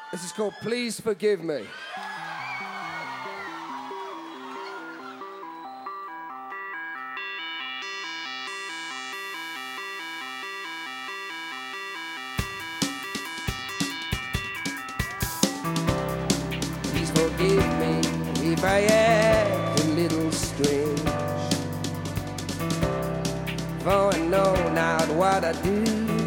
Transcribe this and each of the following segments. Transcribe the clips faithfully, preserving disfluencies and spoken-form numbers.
This is called Please Forgive Me. Please forgive me if I act a little strange, for I know not what I do.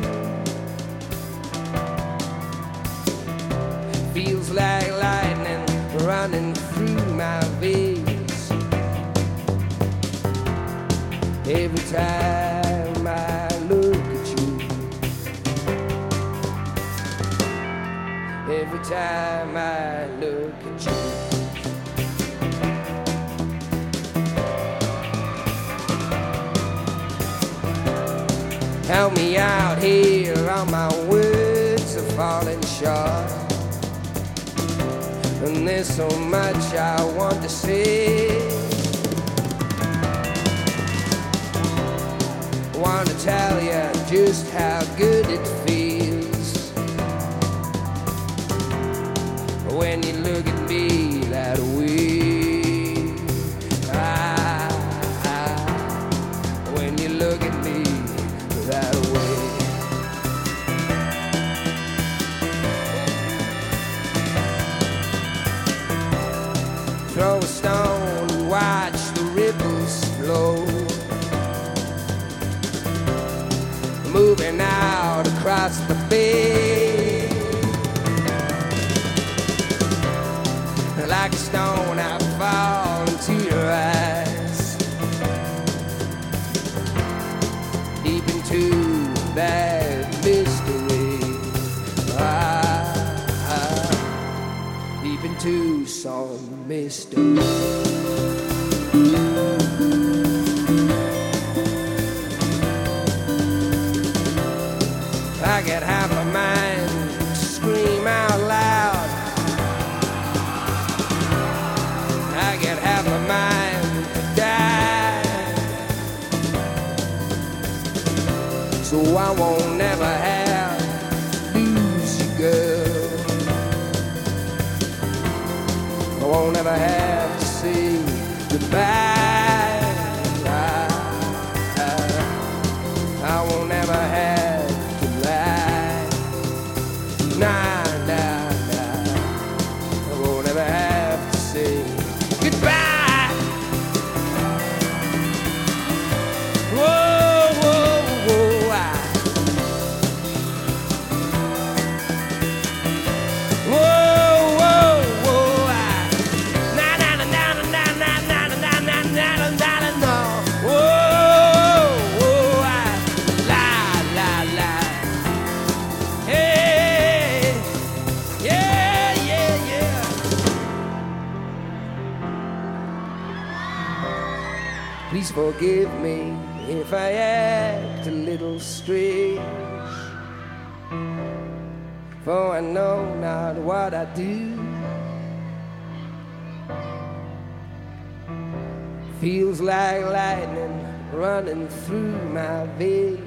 Feels like lightning running through my veins every time I look at you. Every time I look at you. Help me out here, all my words are falling short, and there's so much I want to say. I want to tell you just how good it feels when you look at me that way. Ah, ah, when you look at me that way. Throw a stone and watch the ripples flow, moving out across the bay. Like a stone I fall into your eyes, deep into that mystery. Ah, ah, deep into some mystery. I get half a mind to scream out loud, I get half a mind to die, so I won't never have to lose you, girl. I won't ever have to say goodbye. I, I, I won't ever have to lie. Nah, nah, nah. I won't ever have to say goodbye. Whoa, whoa, whoa. I, whoa, whoa, whoa. I, na na na na na na na na na na na na na. Whoa, whoa. I, la la la. Hey, yeah, yeah, yeah. Please forgive me if I act a little strange, for I know not what I do. Feels like lightning running through my veins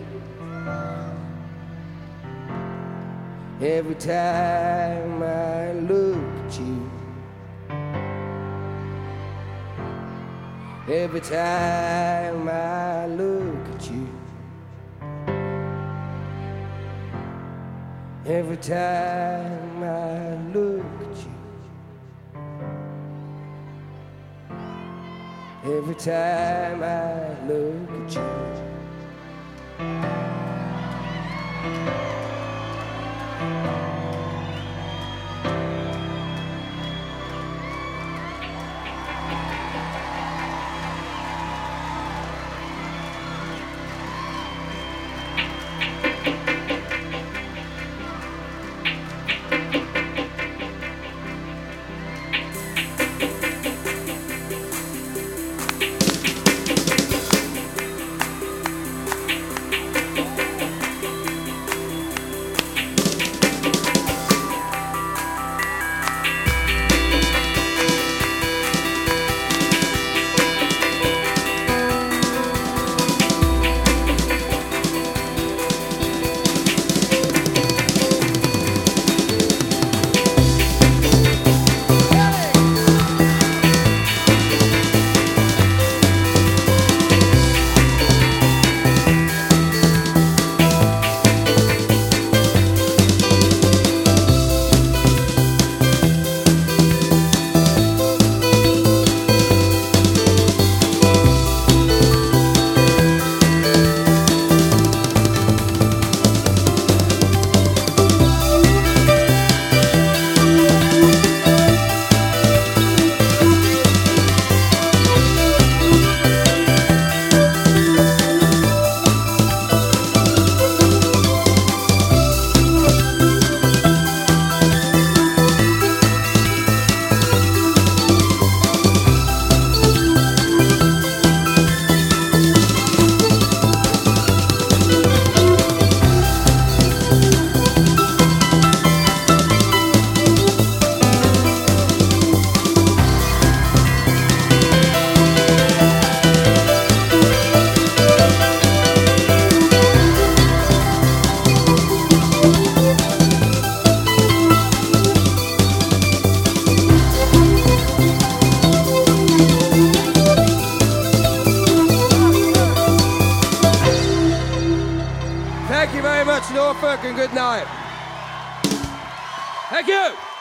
every time I look at you. Every time I look at you. Every time I look at you. Every time I look at you. Thank you very much, Norfolk, and good night. Thank you.